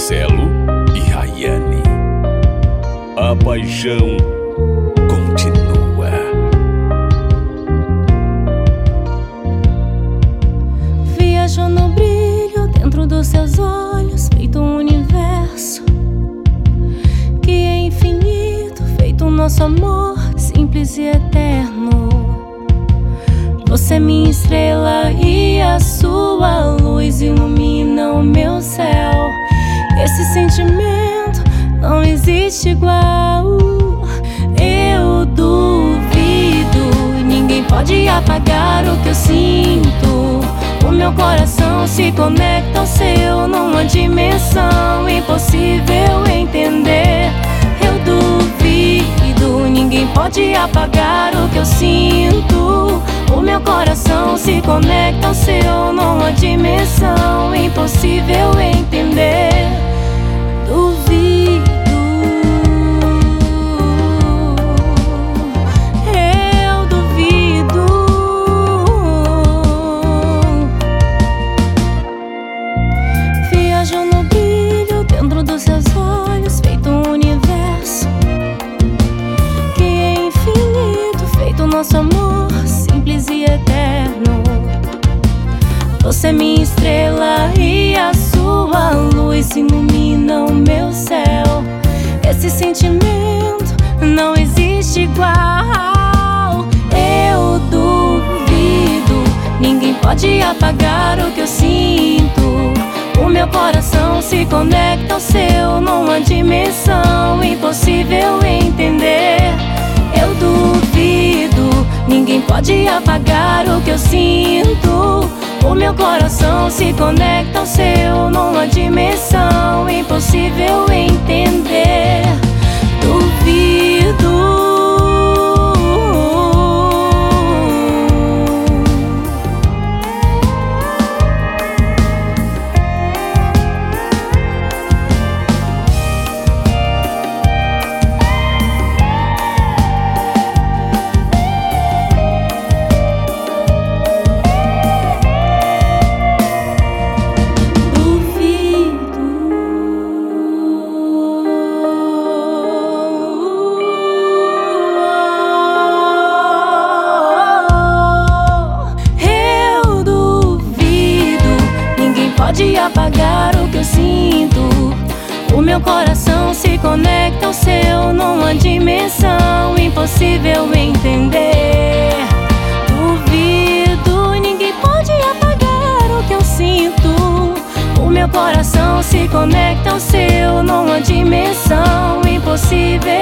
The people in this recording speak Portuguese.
Marcelo e Rayane. A paixão continua. Viajo no brilho dentro dos seus olhos, feito um universo que é infinito, feito o nosso amor, simples e eterno. Você é minha estrela e a sua luz ilumina o meu céu. Esse sentimento não existe igual. Eu duvido, ninguém pode apagar o que eu sinto. O meu coração se conecta ao seu numa dimensão impossível entender. Eu duvido, ninguém pode apagar o que eu sinto. O meu coração se conecta ao seu numa dimensão impossível entender. Duvido, eu duvido. Viajo no brilho dentro dos seus olhos, feito um universo que é infinito, feito o nosso amor, simples e eterno. Você é minha estrela e a sua luz ilumina o meu céu. Esse sentimento não existe igual. Eu duvido, ninguém pode apagar o que eu sinto. O meu coração se conecta ao seu numa dimensão impossível entender. Eu duvido, ninguém pode apagar o que eu sinto. O meu coração se conecta ao seu numa dimensão impossível entender. Duvido. Pode apagar o que eu sinto. O meu coração se conecta ao seu numa dimensão impossível entender. Duvido, ninguém pode apagar o que eu sinto. O meu coração se conecta ao seu numa dimensão impossível